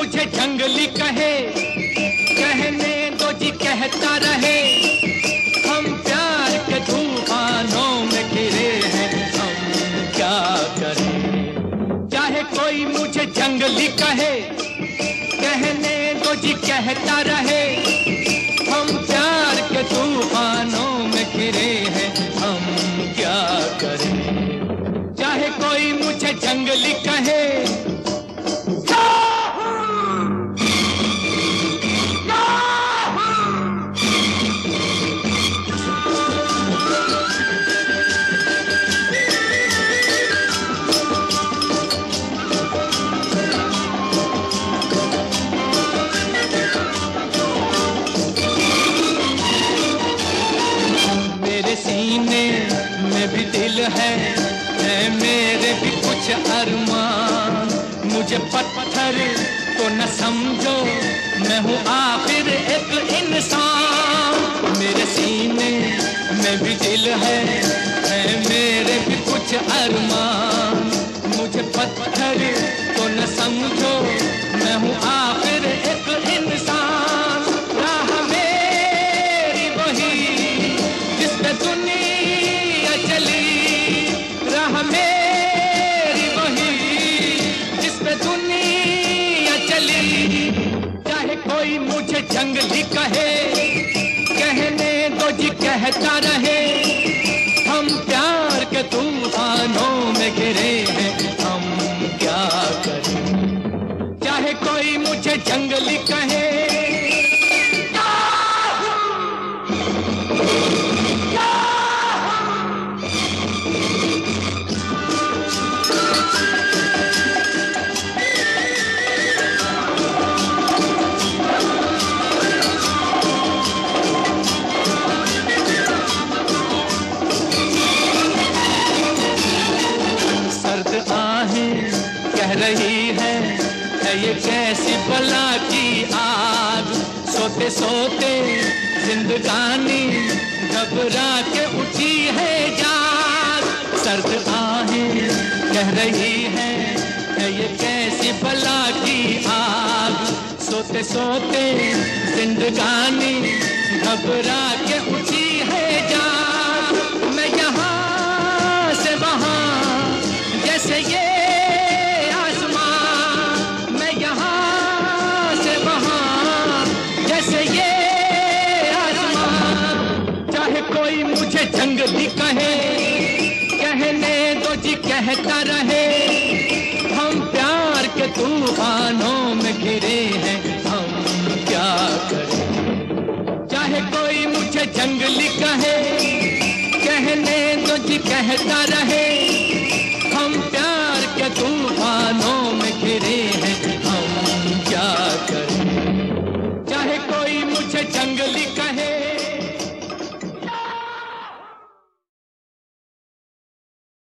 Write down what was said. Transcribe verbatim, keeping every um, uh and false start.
मुझे जंगली कहे, कहने दो जी कहता रहे। हम प्यार के तूफानों में घिरे हैं, हम क्या करें। चाहे कोई मुझे जंगली कहे, कहने दो जी कहता रहे। हम प्यार के तूफानों में घिरे हैं, हम क्या करें। चाहे कोई मुझे जंगली कहे। सीने में भी दिल है, है मेरे भी कुछ अरमान। मुझे पत्थर तो न समझो, मैं हूँ आखिर एक इंसान। मेरे सीने में भी दिल है, है मेरे भी कुछ अरमान। मुझे पत्थर तो न समझो, मैं हूँ आखिर एक इंसान। राह मेरी वही जिस पे दुनिया चली, राह मेरी वही जिस पे दुनिया चली। चाहे कोई मुझे जंगली कहे, कहने दो जी कहता रहे। हम प्यार के तूफानों में घिरे हैं, हम क्या करें। चाहे कोई मुझे जंगली कहे। कह रही है, है ये कैसी बला की आग। सोते सोते जिंदगानी घबरा के उठी है जाग। सर्द आहें कह रही है, है ये कैसी बला की आग। सोते सोते जिंदगानी घबरा के उठी है जाग। मैं यहाँ से वहाँ जैसे ये जंगली